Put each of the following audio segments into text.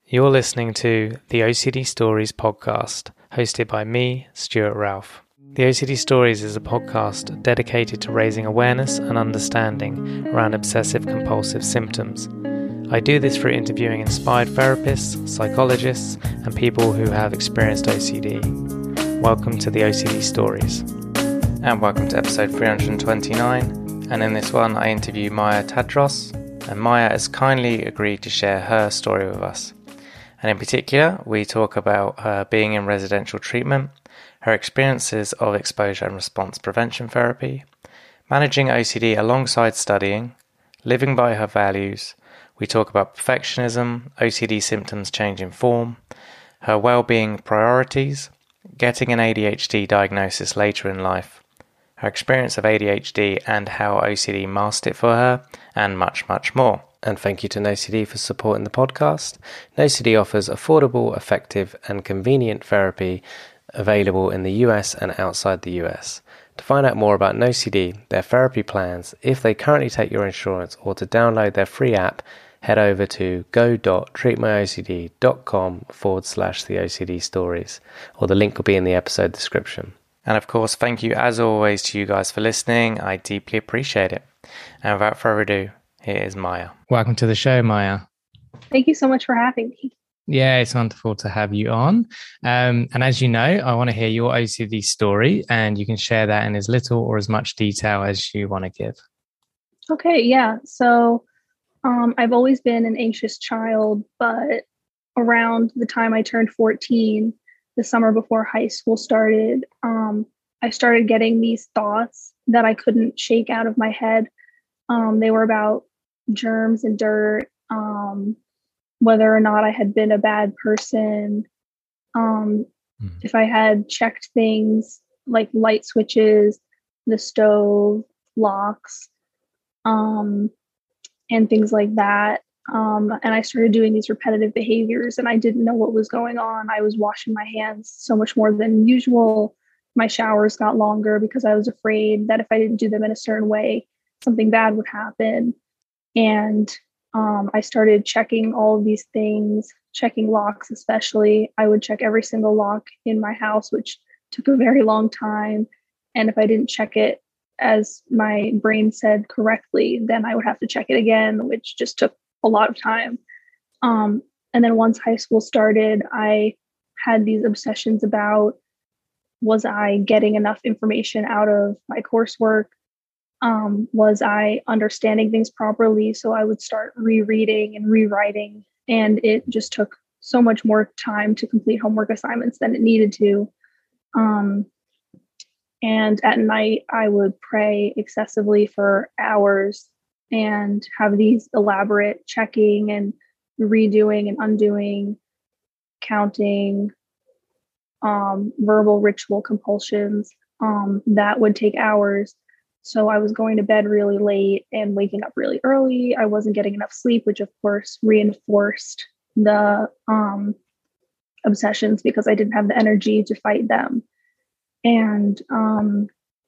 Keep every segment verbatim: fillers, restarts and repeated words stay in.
You're listening to the O C D Stories podcast, hosted by me, Stuart Ralph. The O C D Stories is a podcast dedicated to raising awareness and understanding around obsessive compulsive symptoms. I do this through interviewing inspired therapists, psychologists, and people who have experienced O C D. Welcome to the O C D Stories. And welcome to episode three hundred twenty-nine. And in this one, I interview Maya Tadros. And Maya has kindly agreed to share her story with us. And in particular, we talk about her being in residential treatment, her experiences of exposure and response prevention therapy, managing O C D alongside studying, living by her values. We talk about perfectionism, O C D symptoms changing form, her well-being priorities, getting an A D H D diagnosis later in life, her experience of A D H D and how O C D masked it for her, and much, much more. And thank you to NoCD for supporting the podcast. NoCD offers affordable, effective, and convenient therapy available in the U S and outside the U S. To find out more about NoCD, their therapy plans, if they currently take your insurance, or to download their free app, head over to go.treatmyocd.com forward slash the OCD stories, or the link will be in the episode description. And of course, thank you as always to you guys for listening. I deeply appreciate it. And without further ado, here is Maya. Welcome to the show, Maya. Thank you so much for having me. Yeah, it's wonderful to have you on. Um, and as you know, I want to hear your O C D story, and you can share that in as little or as much detail as you want to give. Okay, yeah. So um, I've always been an anxious child, but around the time I turned fourteen, the summer before high school started, um, I started getting these thoughts that I couldn't shake out of my head. Um, they were about germs and dirt, um, whether or not I had been a bad person, um, mm. if I had checked things like light switches, the stove, locks, um, and things like that. Um, and I started doing these repetitive behaviors, and I didn't know what was going on. I was washing my hands so much more than usual. My showers got longer because I was afraid that if I didn't do them in a certain way, something bad would happen. And um, I started checking all of these things, checking locks especially. I would check every single lock in my house, which took a very long time. And if I didn't check it as my brain said correctly, then I would have to check it again, which just took a lot of time. Um, and then once high school started, I had these obsessions about, was I getting enough information out of my coursework? Um, was I understanding things properly? So I would start rereading and rewriting, and it just took so much more time to complete homework assignments than it needed to. Um, and at night, I would pray excessively for hours and have these elaborate checking and redoing and undoing, counting, um, verbal ritual compulsions um, that would take hours. So I was going to bed really late and waking up really early. I wasn't getting enough sleep, which of course reinforced the um, obsessions because I didn't have the energy to fight them. And um,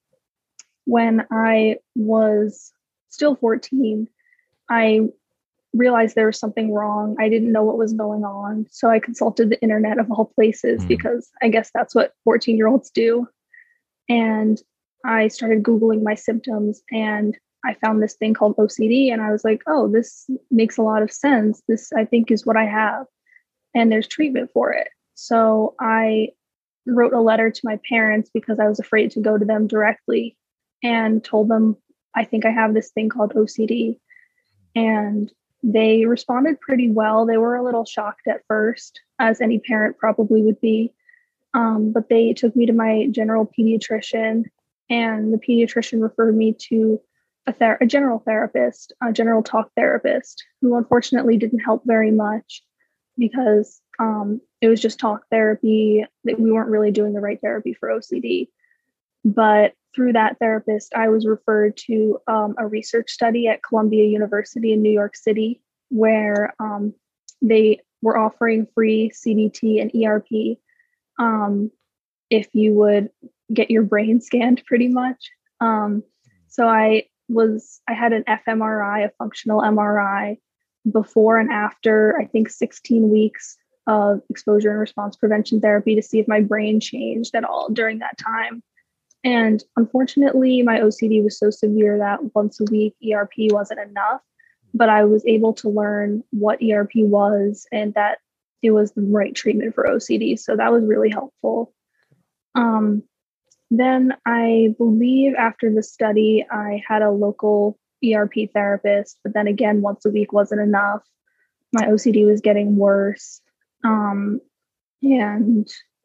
when I was still fourteen, I realized there was something wrong. I didn't know what was going on. So I consulted the internet of all places, mm. because I guess that's what fourteen-year-olds do. And I started Googling my symptoms, and I found this thing called O C D. And I was like, oh, this makes a lot of sense. This, I think, is what I have. And there's treatment for it. So I wrote a letter to my parents because I was afraid to go to them directly, and told them, I think I have this thing called O C D. And they responded pretty well. They were a little shocked at first, as any parent probably would be. Um, but they took me to my general pediatrician, and the pediatrician referred me to a, ther- a general therapist, a general talk therapist, who unfortunately didn't help very much because um, it was just talk therapy. That we weren't really doing the right therapy for O C D. But through that therapist, I was referred to um, a research study at Columbia University in New York City, where um, they were offering free C B T and E R P um, if you would get your brain scanned, pretty much. Um, so I was, I had an fMRI, a functional M R I, before and after, I think, sixteen weeks of exposure and response prevention therapy to see if my brain changed at all during that time. And unfortunately, my O C D was so severe that once a week E R P wasn't enough, but I was able to learn what E R P was and that it was the right treatment for O C D. So that was really helpful. Um, then I believe after the study, I had a local E R P therapist, but then again, once a week wasn't enough. My O C D was getting worse. Um, and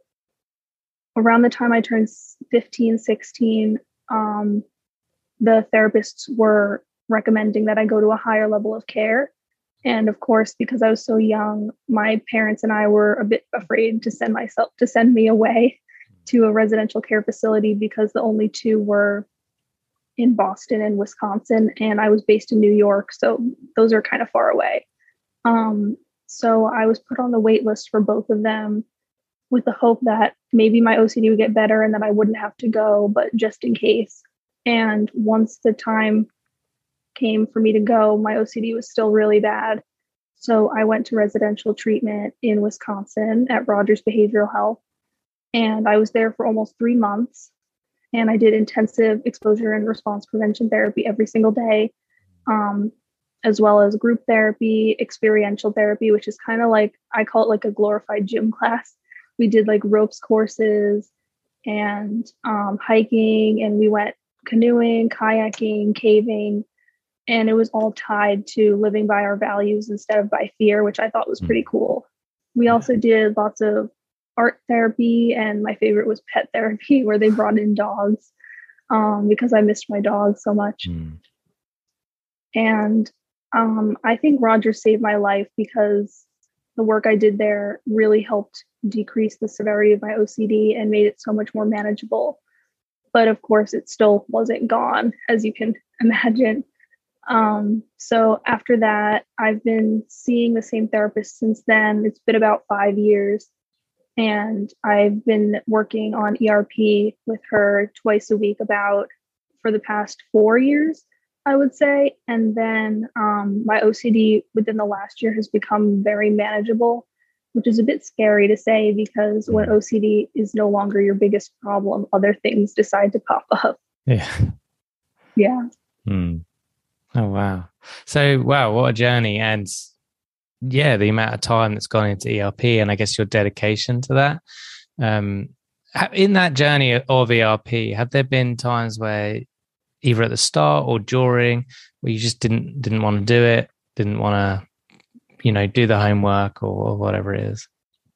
around the time I turned fifteen, sixteen, um, the therapists were recommending that I go to a higher level of care. And of course, because I was so young, my parents and I were a bit afraid to send myself to send me away to a residential care facility because the only two were in Boston and Wisconsin, and I was based in New York. So those are kind of far away. Um, so I was put on the wait list for both of them with the hope that maybe my O C D would get better and that I wouldn't have to go, but just in case. And once the time came for me to go, my O C D was still really bad. So I went to residential treatment in Wisconsin at Rogers Behavioral Health. And I was there for almost three months. And I did intensive exposure and response prevention therapy every single day, um, as well as group therapy, experiential therapy, which is kind of like, I call it like a glorified gym class. We did like ropes courses and um, hiking, and we went canoeing, kayaking, caving, and it was all tied to living by our values instead of by fear, which I thought was pretty cool. We also did lots of art therapy, and my favorite was pet therapy, where they brought in dogs um, because I missed my dog so much. Mm. And um, I think Rogers saved my life because the work I did there really helped decrease the severity of my O C D and made it so much more manageable. But of course, it still wasn't gone, as you can imagine. Um, so after that, I've been seeing the same therapist since then. It's been about five years. And I've been working on E R P with her twice a week about for the past four years, I would say. And then um, my O C D within the last year has become very manageable, which is a bit scary to say because when O C D is no longer your biggest problem, other things decide to pop up. Yeah. Yeah. Hmm. Oh, wow. So, wow, what a journey. And yeah, the amount of time that's gone into E R P and I guess your dedication to that. Um, in that journey of E R P, have there been times where either at the start or during where you just didn't didn't want to do it, didn't want to, you know, do the homework or, or whatever it is?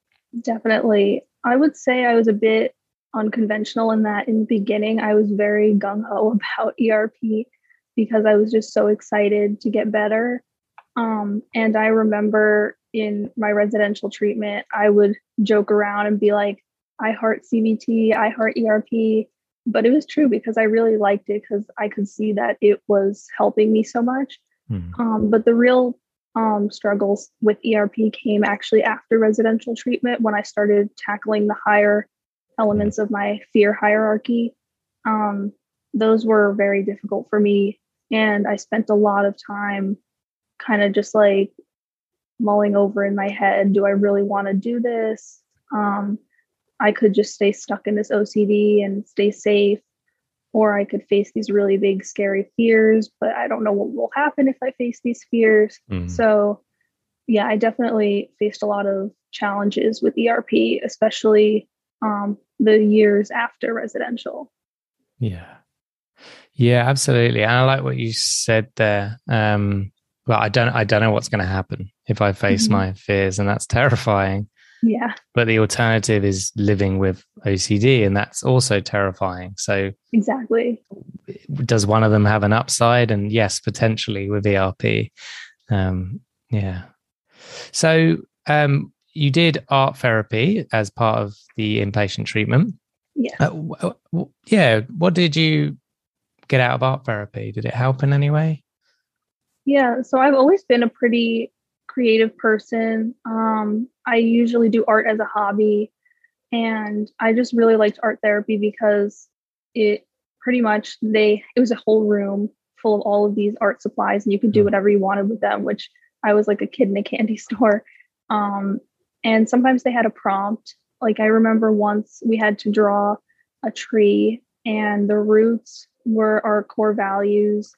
Definitely. I would say I was a bit unconventional in that in the beginning, I was very gung-ho about E R P because I was just so excited to get better. Um, and I remember in my residential treatment, I would joke around and be like, I heart C B T, I heart E R P. But it was true because I really liked it because I could see that it was helping me so much. Mm. Um, but the real um, struggles with E R P came actually after residential treatment when I started tackling the higher elements of my fear hierarchy. Um, those were very difficult for me. And I spent a lot of time kind of just like mulling over in my head, do I really want to do this? Um, I could just stay stuck in this O C D and stay safe, or I could face these really big, scary fears, but I don't know what will happen if I face these fears. Mm. So yeah, I definitely faced a lot of challenges with E R P, especially um, the years after residential. Yeah. Yeah, absolutely. And I like what you said there. Um, well, I don't, I don't know what's going to happen if I face mm-hmm. my fears, and that's terrifying. Yeah. But the alternative is living with O C D, and that's also terrifying. So exactly. Does one of them have an upside? And yes, potentially with E R P. Um, yeah. So um, you did art therapy as part of the inpatient treatment. Yeah. Uh, w- w- yeah. What did you get out of art therapy? Did it help in any way? Yeah. So I've always been a pretty creative person. Um, I usually do art as a hobby, and I just really liked art therapy because it pretty much they it was a whole room full of all of these art supplies, and you could do whatever you wanted with them, which I was like a kid in a candy store. Um, and sometimes they had a prompt. Like I remember once we had to draw a tree, and the roots were our core values,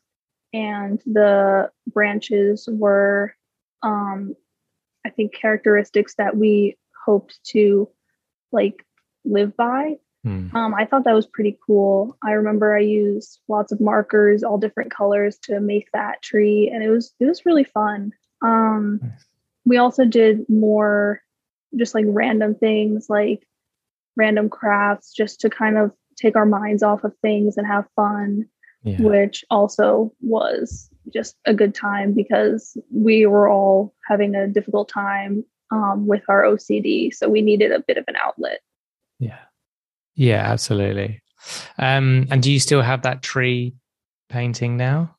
and the branches were, um, I think, characteristics that we hoped to like live by. Hmm. Um, I thought that was pretty cool. I remember I used lots of markers, all different colors, to make that tree, and it was it was really fun. Um, Nice. we also did more just like random things, like random crafts, just to kind of take our minds off of things and have fun, Yeah. which also was just a good time because we were all having a difficult time um, with our O C D, so we needed a bit of an outlet. Yeah. Yeah, absolutely. Um, and do you still have that tree painting now?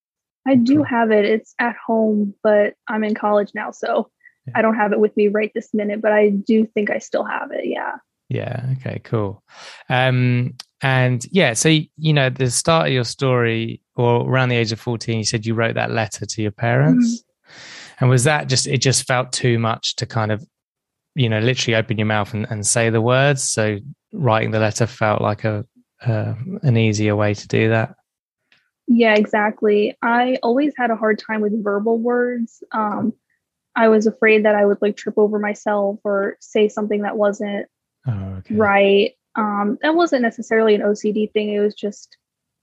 I do Cool. have it. It's at home, but I'm in college now, so Yeah. I don't have it with me right this minute, but I do think I still have it. Yeah. Yeah. Okay, cool. Um, and yeah, so, you know, at the start of your story, or around the age of fourteen, you said you wrote that letter to your parents. Mm-hmm. And was that just, it just felt too much to kind of, you know, literally open your mouth and, and say the words? So writing the letter felt like a uh, an easier way to do that? Yeah, exactly. I always had a hard time with verbal words. Um, I was afraid that I would like trip over myself or say something that wasn't oh, okay. right. Um, that wasn't necessarily an O C D thing. It was just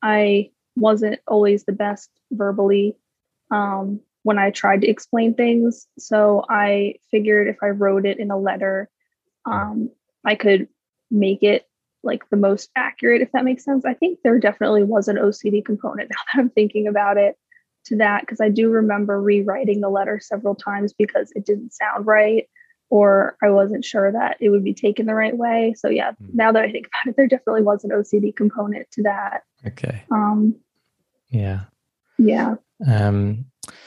I wasn't always the best verbally um, when I tried to explain things. So I figured if I wrote it in a letter, um, I could make it like the most accurate, if that makes sense. I think there definitely was an O C D component now that I'm thinking about it to that, because I do remember rewriting the letter several times because it didn't sound right, or I wasn't sure that it would be taken the right way. So yeah, mm. now that I think about it, there definitely was an O C D component to that. Okay. Um, yeah. Yeah. Um,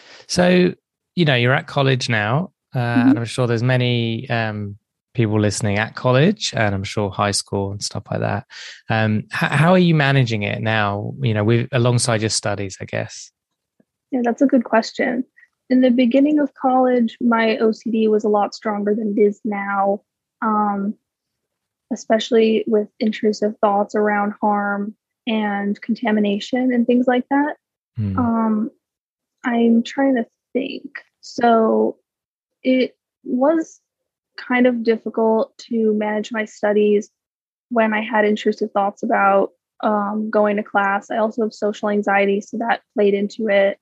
so, you know, you're at college now, uh, mm-hmm. and I'm sure there's many um, people listening at college, and I'm sure high school and stuff like that. Um, h- how are you managing it now, you know, with alongside your studies, I guess? Yeah, that's a good question. In the beginning of college, my O C D was a lot stronger than it is now, um, especially with intrusive thoughts around harm and contamination and things like that. Hmm. Um, I'm trying to think. So it was kind of difficult to manage my studies when I had intrusive thoughts about um, going to class. I also have social anxiety, so that played into it.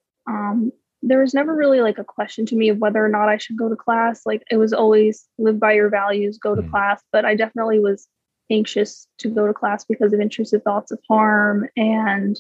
Um, there was never really like a question to me of whether or not I should go to class. Like it was always live by your values, go to mm. class. But I definitely was anxious to go to class because of intrusive thoughts of harm and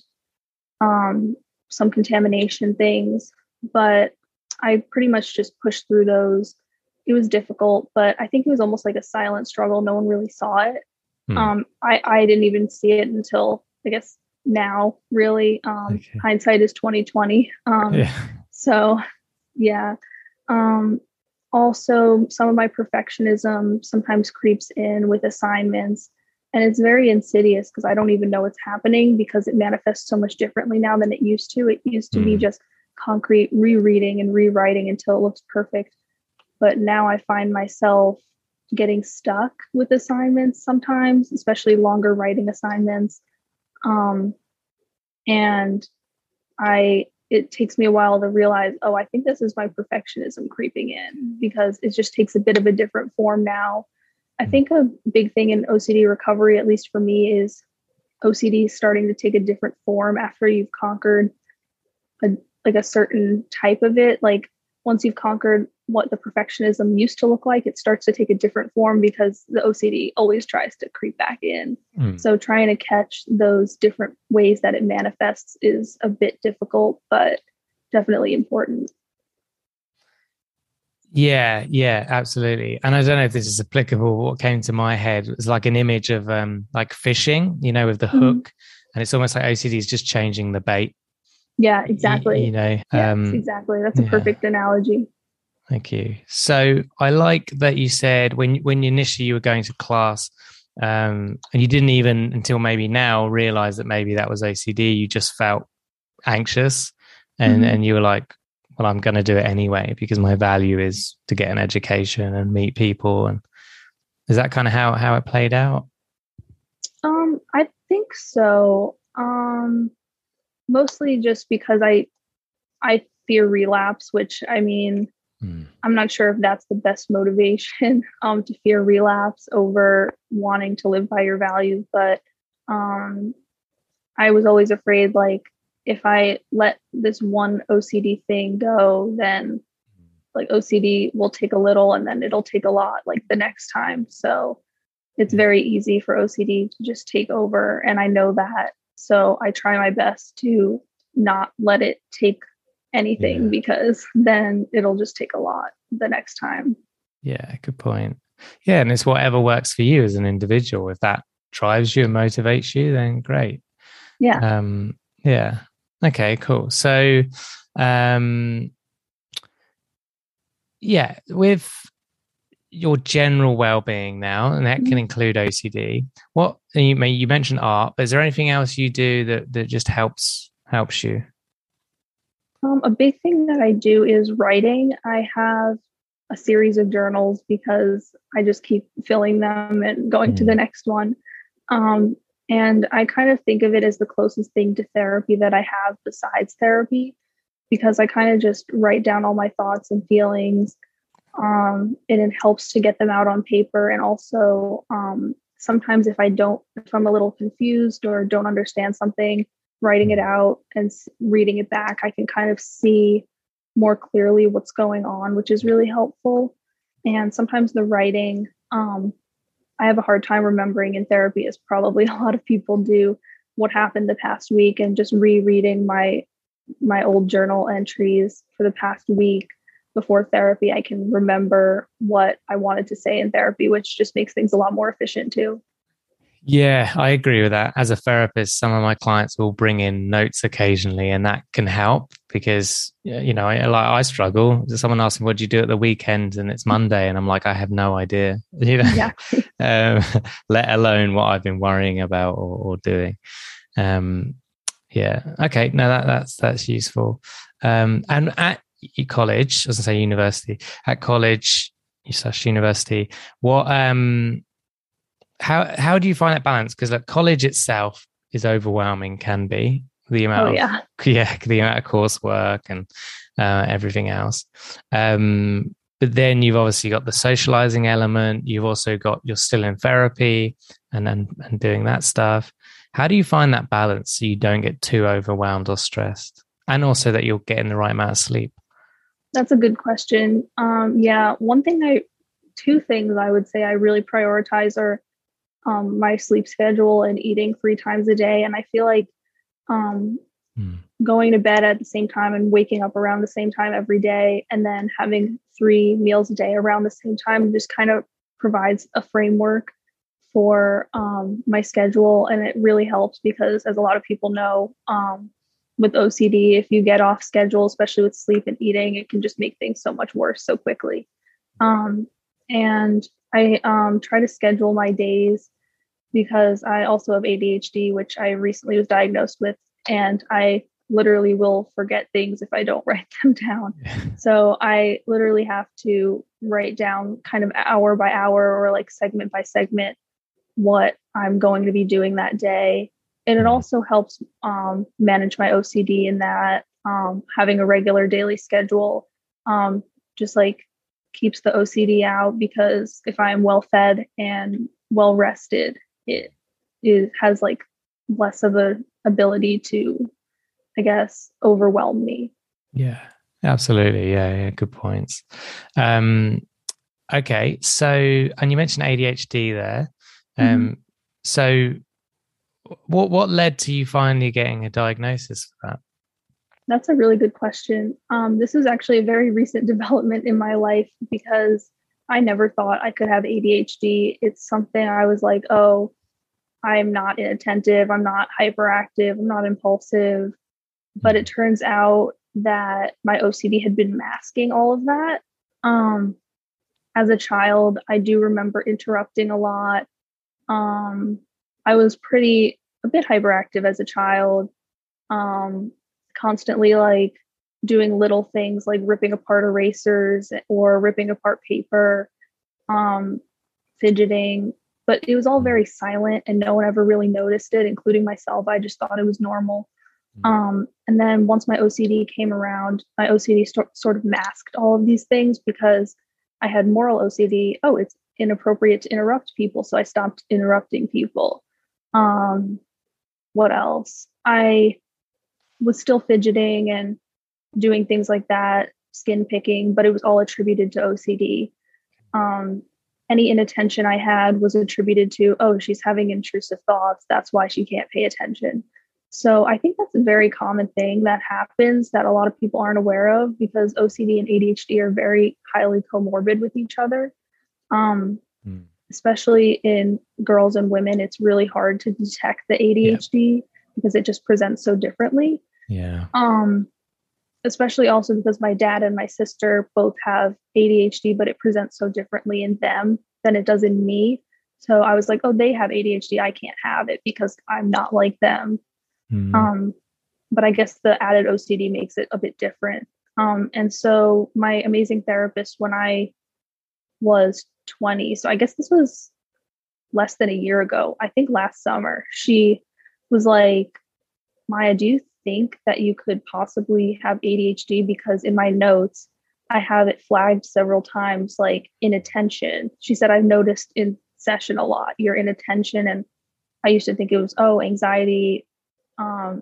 um, some contamination things. But I pretty much just pushed through those. It was difficult, but I think it was almost like a silent struggle. No one really saw it. Mm. Um, I, I didn't even see it until, I guess, now, really. Um, okay. Hindsight is twenty twenty. Um, yeah. So, yeah. Um, also, some of my perfectionism sometimes creeps in with assignments, and it's very insidious because I don't even know what's happening because it manifests so much differently now than it used to. It used to mm. be just concrete rereading and rewriting until it looks perfect. But now I find myself getting stuck with assignments sometimes, especially longer writing assignments. Um, and I, it takes me a while to realize, oh, I think this is my perfectionism creeping in because it just takes a bit of a different form now. I think a big thing in O C D recovery, at least for me, is O C D starting to take a different form after you've conquered a, like a certain type of it. Like once you've conquered what the perfectionism used to look like, it starts to take a different form because the O C D always tries to creep back in. Mm. So trying to catch those different ways that it manifests is a bit difficult, but definitely important. Yeah, yeah, absolutely. And I don't know if this is applicable. What came to my head was like an image of um, like fishing, you know, with the hook, mm. and it's almost like O C D is just changing the bait. Yeah, exactly. You, you know, yes, um, exactly. That's a yeah. perfect analogy. Thank you. So I like that you said when when initially you were going to class, um, and you didn't even until maybe now realize that maybe that was O C D. You just felt anxious, and mm-hmm. and you were like well, I'm going to do it anyway because my value is to get an education and meet people. And is that kind of how, how it played out? Um, I think so. Um, mostly just because I I fear relapse, which I mean, mm. I'm not sure if that's the best motivation um, to fear relapse over wanting to live by your values. But um, I was always afraid, like, if I let this one O C D thing go, then like O C D will take a little and then it'll take a lot like the next time. So it's very easy for O C D to just take over. And I know that. So I try my best to not let it take anything, yeah, because then it'll just take a lot the next time. Yeah, good point. Yeah, and it's whatever works for you as an individual. If that drives you and motivates you, then great. Yeah. Um, yeah. Okay, cool. So, um, yeah, with your general well-being now, and that can include O C D. What you may you mentioned art, but is there anything else you do that that just helps helps you? Um, a big thing that I do is writing. I have a series of journals because I just keep filling them and going mm. to the next one. Um, and I kind of think of it as the closest thing to therapy that I have besides therapy, because I kind of just write down all my thoughts and feelings. Um, and it helps to get them out on paper. And also, um, sometimes if I don't, if I'm a little confused or don't understand something, writing it out and reading it back, I can kind of see more clearly what's going on, which is really helpful. And sometimes the writing, um, I have a hard time remembering in therapy, as probably a lot of people do, what happened the past week, and just rereading my my old journal entries for the past week before therapy, I can remember what I wanted to say in therapy, which just makes things a lot more efficient too. Yeah, I agree with that. As a therapist, some of my clients will bring in notes occasionally, and that can help because, you know, I, like I struggle. Someone asks me, what do you do at the weekend? And it's Monday. And I'm like, I have no idea, you know, exactly. um, let alone what I've been worrying about or, or doing. Um, yeah. Okay. No, that, that's, that's useful. Um, and at college, as I say, university, at college slash university, what, um, How how do you find that balance? Because like college itself is overwhelming, can be the amount oh, of yeah. yeah the amount of coursework and uh, everything else. Um, but then you've obviously got the socializing element. You've also got you're still in therapy and and, and doing that stuff. How do you find that balance so you don't get too overwhelmed or stressed, and also that you're getting the right amount of sleep? That's a good question. Um, yeah, one thing I, two things I would say I really prioritize are Um, my sleep schedule and eating three times a day. And I feel like um, mm. going to bed at the same time and waking up around the same time every day, and then having three meals a day around the same time just kind of provides a framework for um, my schedule. And it really helps because, as a lot of people know, um, with O C D, if you get off schedule, especially with sleep and eating, it can just make things so much worse so quickly. Um, and I um, try to schedule my days because I also have A D H D, which I recently was diagnosed with, and I literally will forget things if I don't write them down. So I literally have to write down kind of hour by hour or like segment by segment what I'm going to be doing that day. And it also helps um, manage my O C D in that um, having a regular daily schedule um, just like keeps the O C D out, because if I'm well fed and well rested, it it has like less of a ability to, I guess, overwhelm me. Yeah, absolutely. Yeah, yeah, good points. Um, okay, so and you mentioned A D H D there. Um, mm-hmm. So, what what led to you finally getting a diagnosis for that? That's a really good question. Um, this is actually a very recent development in my life because I never thought I could have A D H D. It's something I was like, oh, I'm not inattentive, I'm not hyperactive, I'm not impulsive. But it turns out that my O C D had been masking all of that. Um, as a child, I do remember interrupting a lot. Um, I was pretty, a bit hyperactive as a child, um, constantly like doing little things like ripping apart erasers or ripping apart paper, um, fidgeting, but it was all very silent and no one ever really noticed it, including myself. I just thought it was normal. Um, and then once my O C D came around, my O C D st- sort of masked all of these things because I had moral O C D. Oh, it's inappropriate to interrupt people. So I stopped interrupting people. Um, what else? I was still fidgeting and doing things like that, skin picking, but it was all attributed to O C D. Um, any inattention I had was attributed to, oh, she's having intrusive thoughts. That's why she can't pay attention. So I think that's a very common thing that happens that a lot of people aren't aware of because O C D and A D H D are very highly comorbid with each other. Um, mm. Especially in girls and women, it's really hard to detect the A D H D yeah. because it just presents so differently. Yeah. Um, especially also because my dad and my sister both have A D H D, but it presents so differently in them than it does in me. So I was like, oh, they have A D H D. I can't have it because I'm not like them. Mm-hmm. Um, but I guess the added O C D makes it a bit different. Um, and so my amazing therapist, when I was twenty, so I guess this was less than a year ago, I think last summer, she was like, Maya, do you think that you could possibly have A D H D? Because in my notes, I have it flagged several times, like inattention. She said, I've noticed in session a lot, your inattention. And I used to think it was, oh, anxiety, um,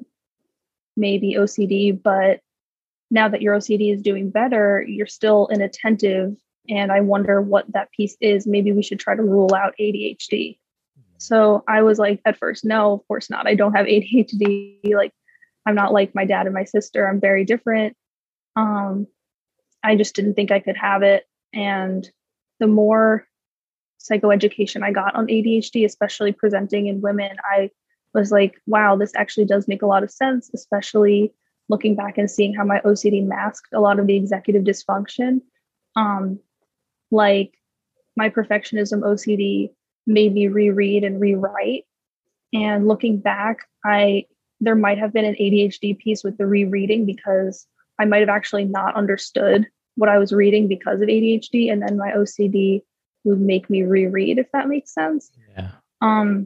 maybe O C D, but now that your O C D is doing better, you're still inattentive. And I wonder what that piece is. Maybe we should try to rule out A D H D. So I was like, at first, no, of course not. I don't have A D H D. Like, I'm not like my dad and my sister. I'm very different. Um, I just didn't think I could have it. And the more psychoeducation I got on A D H D, especially presenting in women, I was like, wow, this actually does make a lot of sense, especially looking back and seeing how my O C D masked a lot of the executive dysfunction. Um, like my perfectionism O C D made me reread and rewrite. And looking back, I there might have been an A D H D piece with the rereading because I might have actually not understood what I was reading because of A D H D. And then my O C D would make me reread, if that makes sense. Yeah. Um,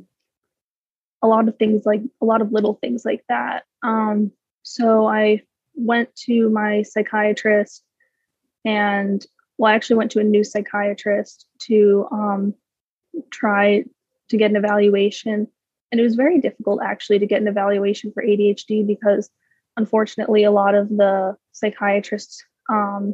a lot of things like a lot of little things like that. Um, so I went to my psychiatrist and well, I actually went to a new psychiatrist to um, try to get an evaluation. And it was very difficult actually to get an evaluation for A D H D because unfortunately a lot of the psychiatrists um,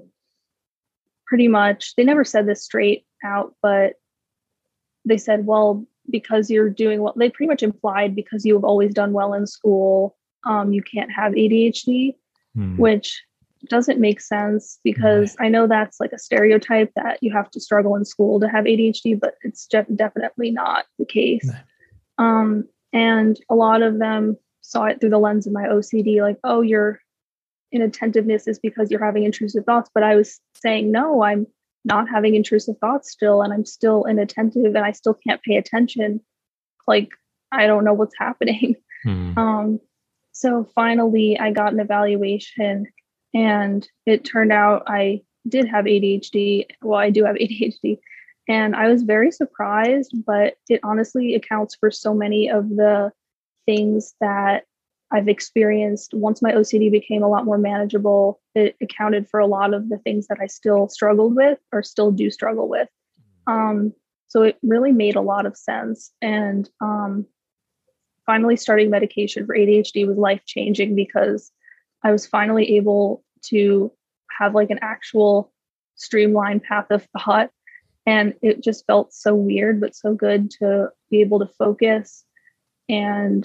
pretty much, they never said this straight out, but they said, well, because you're doing well, they pretty much implied because you have always done well in school, um, you can't have A D H D, hmm. which doesn't make sense because right. I know that's like a stereotype that you have to struggle in school to have A D H D, but it's de- definitely not the case. Right. Um, and a lot of them saw it through the lens of my O C D, like, oh, your inattentiveness is because you're having intrusive thoughts. But I was saying, no, I'm not having intrusive thoughts still, and I'm still inattentive and I still can't pay attention. Like, I don't know what's happening. Hmm. Um, so finally I got an evaluation and it turned out I did have A D H D. Well, I do have A D H D. And I was very surprised, but it honestly accounts for so many of the things that I've experienced. Once my O C D became a lot more manageable, it accounted for a lot of the things that I still struggled with or still do struggle with. Um, so it really made a lot of sense. And um, finally starting medication for A D H D was life-changing because I was finally able to have like an actual streamlined path of thought. And it just felt so weird, but so good to be able to focus and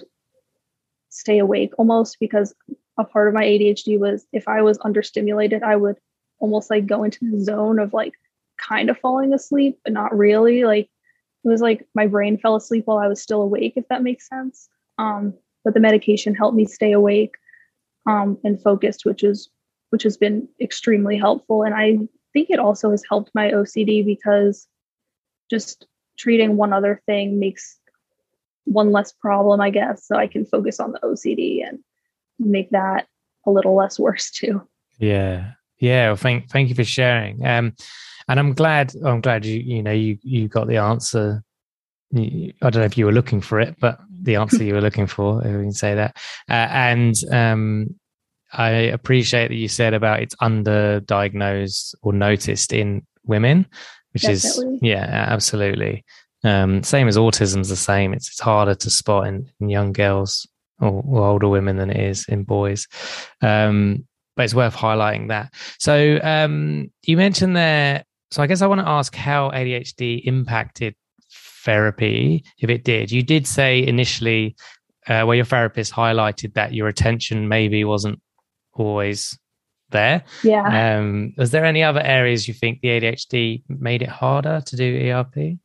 stay awake almost, because a part of my A D H D was if I was understimulated, I would almost like go into the zone of like kind of falling asleep, but not really. Like it was like my brain fell asleep while I was still awake, if that makes sense. Um, but the medication helped me stay awake um, and focused, which is which has been extremely helpful. And I think it also has helped my O C D because just treating one other thing makes one less problem, I guess. So I can focus on the O C D and make that a little less worse too. Yeah. Yeah. Well, thank, thank you for sharing. Um, and I'm glad, I'm glad you, you know, you, you got the answer. I don't know if you were looking for it, but the answer you were looking for, if we can say that. Uh, and, um, I appreciate that you said about it's underdiagnosed or noticed in women, which is, Definitely. yeah, absolutely. Um, same as autism's the same. It's, it's harder to spot in, in young girls or, or older women than it is in boys. Um, but it's worth highlighting that. So um, you mentioned there, so I guess I want to ask how A D H D impacted therapy, if it did. You did say initially uh, where your therapist highlighted that your attention maybe wasn't always there. Yeah. Um, was there any other areas you think the A D H D made it harder to do E R P?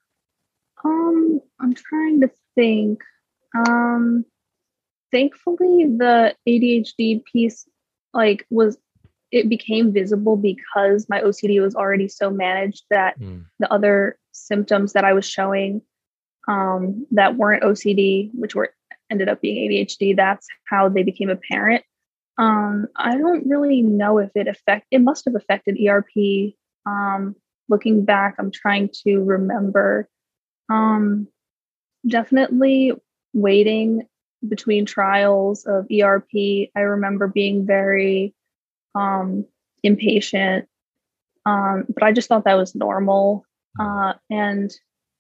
Um, I'm trying to think. Um, thankfully, the A D H D piece, like, was it became visible because my O C D was already so managed that Mm. the other symptoms that I was showing, um, that weren't O C D, which were ended up being A D H D, that's how they became apparent. Um, I don't really know if it affect. It must have affected E R P. Um, looking back, I'm trying to remember. Um, definitely waiting between trials of E R P. I remember being very um, impatient, um, but I just thought that was normal. Uh, and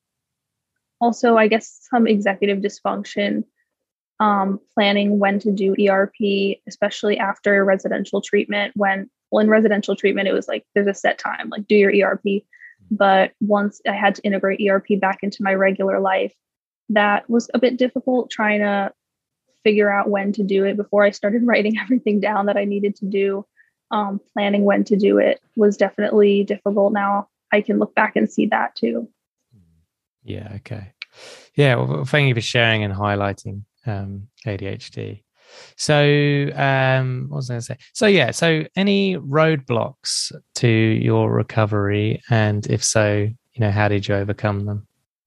also, I guess some executive dysfunction, um, planning when to do E R P, especially after residential treatment. When, well, in residential treatment, it was like there's a set time, like do your E R P. But once I had to integrate E R P back into my regular life, that was a bit difficult trying to figure out when to do it before I started writing everything down that I needed to do. Um, planning when to do it was definitely difficult. Now I can look back and see that too. Yeah. Okay. Yeah. Well, thank you for sharing and highlighting um, A D H D. So, um, what was I going to say? So, yeah. So, any roadblocks to your recovery, and if so, you know, how did you overcome them?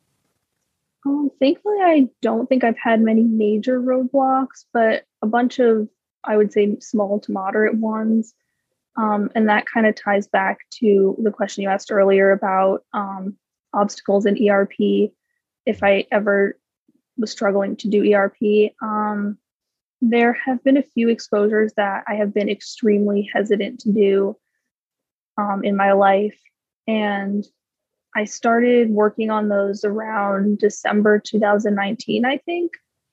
Um, thankfully, I don't think I've had many major roadblocks, but a bunch of, I would say, small to moderate ones. Um, and that kind of ties back to the question you asked earlier about um, obstacles in E R P. If I ever was struggling to do E R P, um, there have been a few exposures that I have been extremely hesitant to do um, in my life. And I started working on those around December two thousand nineteen, I think.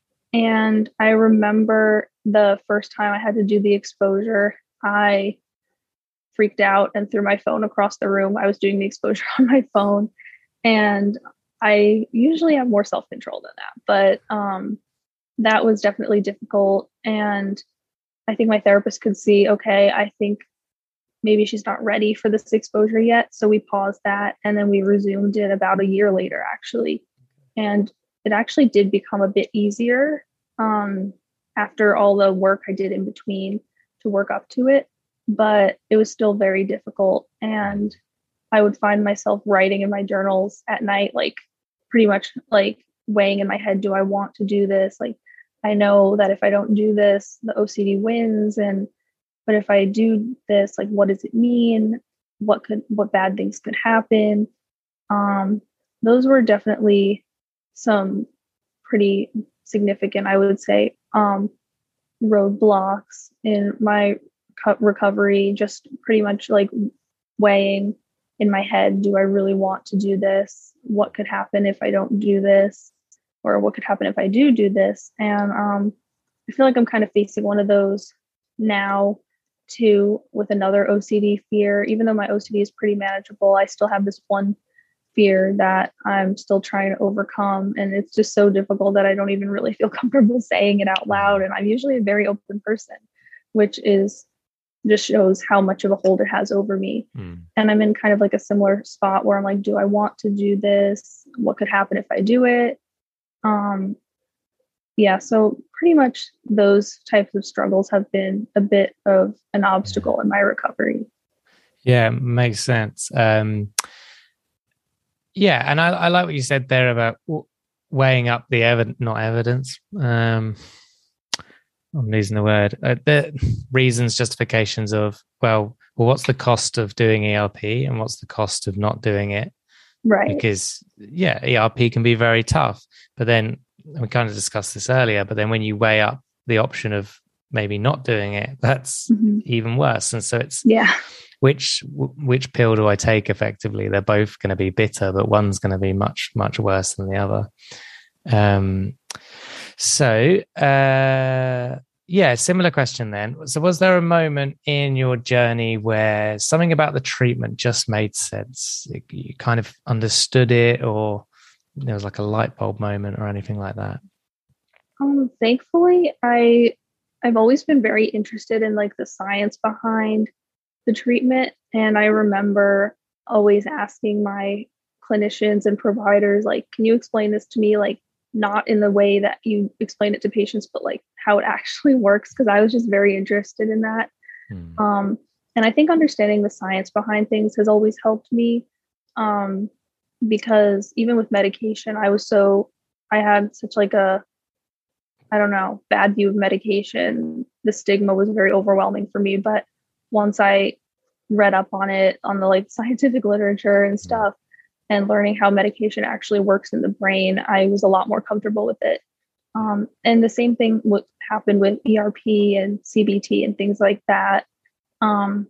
And I remember the first time I had to do the exposure, I freaked out and threw my phone across the room. I was doing the exposure on my phone. And I usually have more self control than that. But um, that was definitely difficult. And I think my therapist could see, okay, I think maybe she's not ready for this exposure yet. So we paused that and then we resumed it about a year later, actually. And it actually did become a bit easier um, after all the work I did in between to work up to it. But it was still very difficult. And I would find myself writing in my journals at night, like pretty much like weighing in my head, do I want to do this? Like, I know that if I don't do this, the O C D wins. And but if I do this, like, what does it mean? What could, what bad things could happen? Um, those were definitely some pretty significant, I would say, um, roadblocks in my co- recovery. Just pretty much like weighing in my head, do I really want to do this? What could happen if I don't do this? Or what could happen if I do do this? And um, I feel like I'm kind of facing one of those now too, with another O C D fear. Even though my O C D is pretty manageable, I still have this one fear that I'm still trying to overcome. And it's just so difficult that I don't even really feel comfortable saying it out loud. And I'm usually a very open person, which is just shows how much of a hold it has over me. Mm. And I'm in kind of like a similar spot where I'm like, do I want to do this? What could happen if I do it? Um, yeah, so pretty much those types of struggles have been a bit of an obstacle in my recovery. Yeah, makes sense. Um, yeah, and I, I like what you said there about weighing up the evidence, not evidence. Um, I'm losing the word. Uh, the reasons, justifications of, well, well, what's the cost of doing E R P and what's the cost of not doing it? Right. Because, yeah, E R P can be very tough. But then we kind of discussed this earlier, but then when you weigh up the option of maybe not doing it, that's mm-hmm. even worse. And so it's, yeah. Which which pill do I take effectively? They're both going to be bitter, but one's going to be much, much worse than the other. Um, so, uh, yeah, similar question then. So was there a moment in your journey where something about the treatment just made sense? You kind of understood it, or there was like a light bulb moment or anything like that? Um, thankfully, I, I've always been very interested in like the science behind the treatment. And I remember always asking my clinicians and providers, like, can you explain this to me? Like, not in the way that you explain it to patients, but like how it actually works. Cause I was just very interested in that. Hmm. Um, and I think understanding the science behind things has always helped me. Um, because even with medication, I was so, I had such like a, I don't know, bad view of medication. The stigma was very overwhelming for me, but once I read up on it, on the like scientific literature and stuff, and learning how medication actually works in the brain, I was a lot more comfortable with it. Um, and the same thing would happen with E R P and C B T and things like that. Um,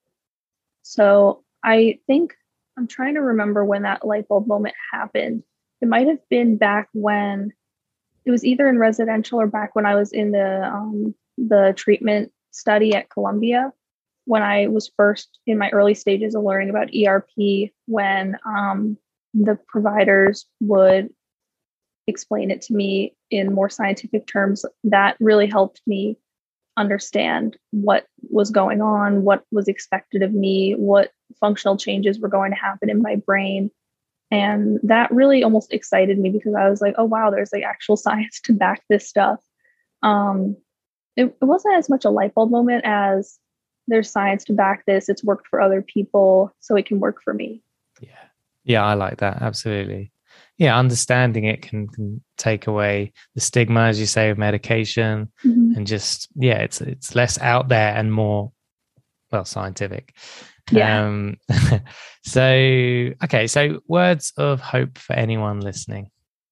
so I think I'm trying to remember when that light bulb moment happened. It might have been back when it was either in residential or back when I was in the um, the treatment study at Columbia, when I was first in my early stages of learning about E R P, when um, the providers would explain it to me in more scientific terms. That really helped me understand what was going on, what was expected of me, what functional changes were going to happen in my brain. And that really almost excited me because I was like, oh, wow, there's like actual science to back this stuff. Um, it, it wasn't as much a light bulb moment as there's science to back this. It's worked for other people, so it can work for me. Yeah. Yeah, I like that. Absolutely. Yeah, understanding it can, can take away the stigma, as you say, of medication, mm-hmm. and just, yeah, it's it's less out there and more, well, scientific. Yeah. Um, so, okay, so words of hope for anyone listening.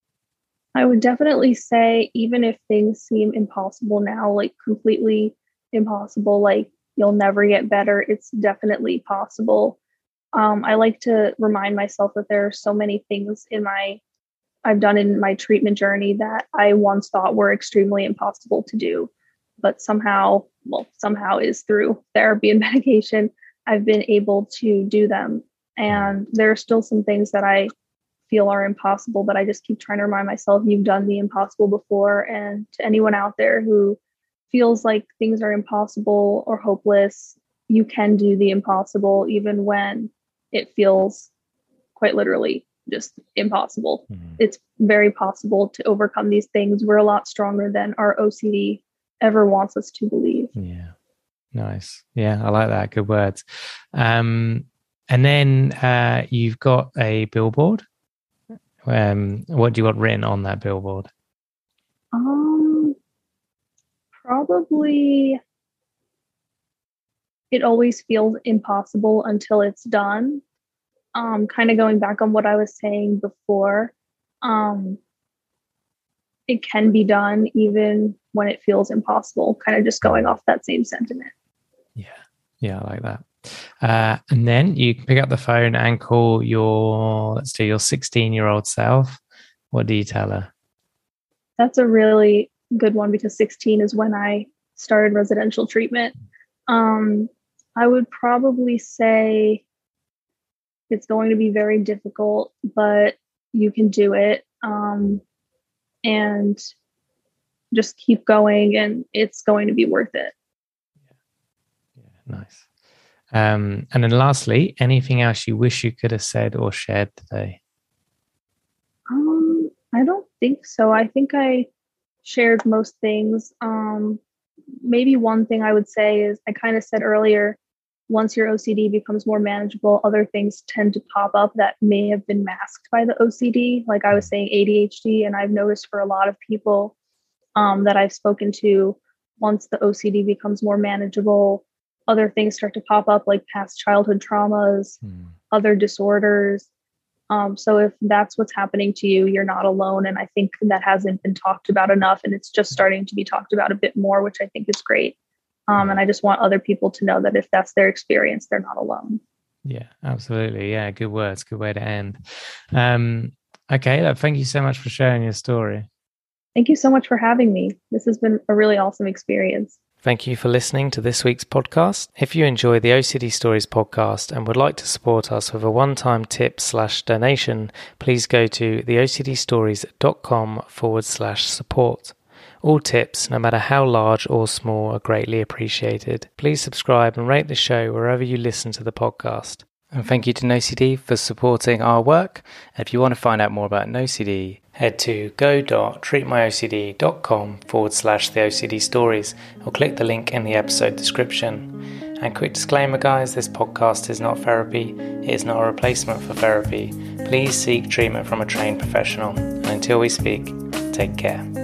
I would definitely say, even if things seem impossible now, like completely impossible, like you'll never get better, it's definitely possible. Um, I like to remind myself that there are so many things in my, I've done in my treatment journey that I once thought were extremely impossible to do, but somehow, well, somehow is through therapy and medication, I've been able to do them. And there are still some things that I feel are impossible, but I just keep trying to remind myself, you've done the impossible before. And to anyone out there who feels like things are impossible or hopeless, you can do the impossible, even when it feels quite literally just impossible. Mm-hmm. It's very possible to overcome these things. We're a lot stronger than our O C D ever wants us to believe. Yeah. Nice. Yeah, I like that. Good words. Um, and then uh, you've got a billboard. Um, what do you want written on that billboard? Um, probably, it always feels impossible until it's done. Um, kind of going back on what I was saying before, um, it can be done even when it feels impossible, kind of just going off that same sentiment. Yeah. Yeah, I like that. Uh, and then you can pick up the phone and call your, let's do your sixteen-year-old self. What do you tell her? That's a really good one because sixteen is when I started residential treatment. Um, I would probably say it's going to be very difficult, but you can do it. Um, and just keep going, and it's going to be worth it. Yeah, yeah, nice. Um, and then lastly, anything else you wish you could have said or shared today? Um, I don't think so. I think I shared most things. Um, maybe one thing I would say is, I kind of said earlier, once your O C D becomes more manageable, other things tend to pop up that may have been masked by the O C D. Like I was saying, A D H D, and I've noticed for a lot of people um, that I've spoken to, once the O C D becomes more manageable, other things start to pop up like past childhood traumas, mm. other disorders. Um, so if that's what's happening to you, you're not alone. And I think that hasn't been talked about enough, and it's just starting to be talked about a bit more, which I think is great. Um, and I just want other people to know that if that's their experience, they're not alone. Yeah, absolutely. Yeah, good words, good way to end. Um, okay, look, thank you so much for sharing your story. Thank you so much for having me. This has been a really awesome experience. Thank you for listening to this week's podcast. If you enjoy the O C D Stories podcast and would like to support us with a one-time tip slash donation, please go to theocdstories.com forward slash support. All tips, no matter how large or small, are greatly appreciated. Please subscribe and rate the show wherever you listen to the podcast. And thank you to NoCD for supporting our work. If you want to find out more about NoCD, head to go.treatmyocd.com forward slash the OCD stories or click the link in the episode description. And quick disclaimer, guys, this podcast is not therapy. It is not a replacement for therapy. Please seek treatment from a trained professional. And until we speak, take care.